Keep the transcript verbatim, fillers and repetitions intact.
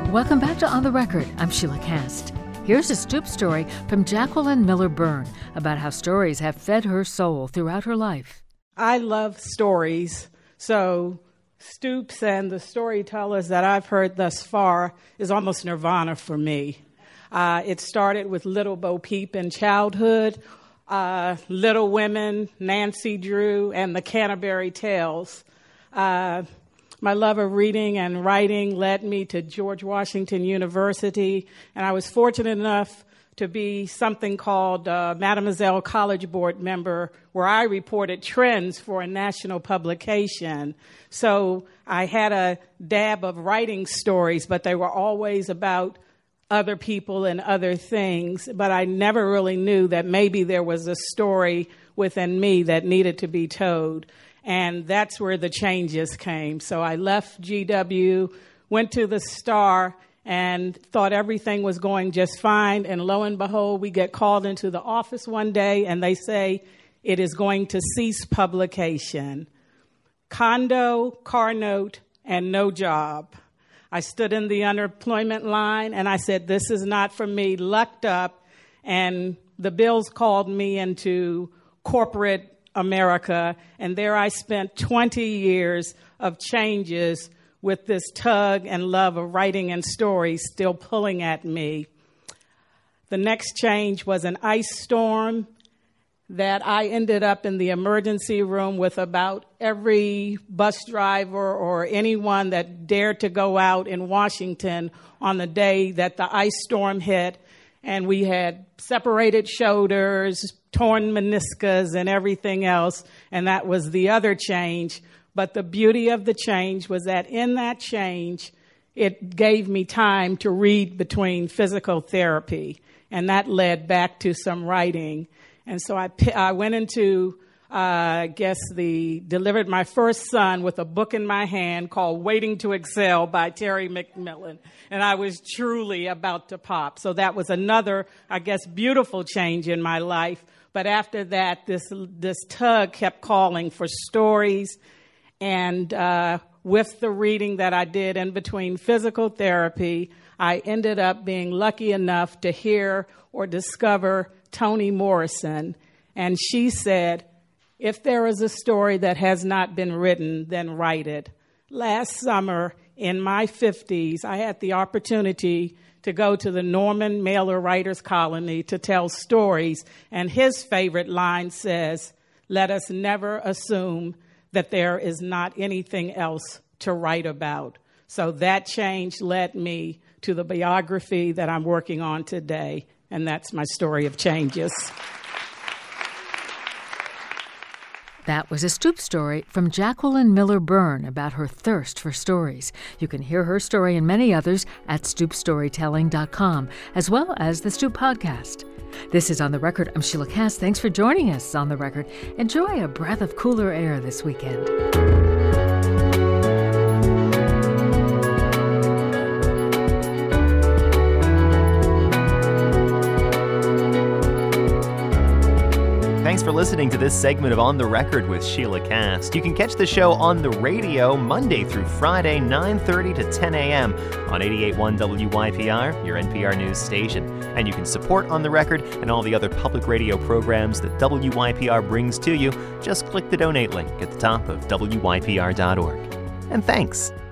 Welcome back to On the Record. I'm Sheila Cast. Here's a Stoop story from Jacqueline Miller Byrne about how stories have fed her soul throughout her life. I love stories, so Stoops and the storytellers that I've heard thus far is almost nirvana for me. Uh, it started with Little Bo Peep in childhood, uh, Little Women, Nancy Drew, and the Canterbury Tales. Uh, My love of reading and writing led me to George Washington University, and I was fortunate enough to be something called uh, Mademoiselle College Board member, where I reported trends for a national publication. So I had a dab of writing stories, but they were always about other people and other things. But I never really knew that maybe there was a story within me that needed to be told. And that's where the changes came. So I left G W, went to the Star, and thought everything was going just fine. And lo and behold, we get called into the office one day, and they say it is going to cease publication. Condo, car note, and no job. I stood in the unemployment line, and I said, this is not for me, lucked up. And the Bills called me into corporate America, and there I spent twenty years of changes with this tug and love of writing and stories still pulling at me. The next change was an ice storm that I ended up in the emergency room with about every bus driver or anyone that dared to go out in Washington on the day that the ice storm hit. And we had separated shoulders, torn meniscus, and everything else. And that was the other change. But the beauty of the change was that in that change, it gave me time to read between physical therapy. And that led back to some writing. And so I, I went into, uh, I guess, the delivered my first son with a book in my hand called Waiting to Excel by Terry McMillan. And I was truly about to pop. So that was another, I guess, beautiful change in my life. But after that, this this tug kept calling for stories. And uh, with the reading that I did in between physical therapy, I ended up being lucky enough to hear or discover Toni Morrison. And she said, if there is a story that has not been written, then write it. Last summer, in my fifties, I had the opportunity to go to the Norman Mailer Writers Colony to tell stories. And his favorite line says, let us never assume that there is not anything else to write about. So that change led me to the biography that I'm working on today. And that's my story of changes. That was a Stoop story from Jacqueline Miller Byrne about her thirst for stories. You can hear her story and many others at stoop storytelling dot com, as well as the Stoop podcast. This is On the Record. I'm Sheila Cast. Thanks for joining us on The Record. Enjoy a breath of cooler air this weekend. Thanks for listening to this segment of On the Record with Sheila Cast. You can catch the show on the radio Monday through Friday, nine thirty to ten a.m. on eighty-eight point one W Y P R, your N P R news station. And you can support On the Record and all the other public radio programs that W Y P R brings to you. Just click the donate link at the top of W Y P R dot org. And thanks.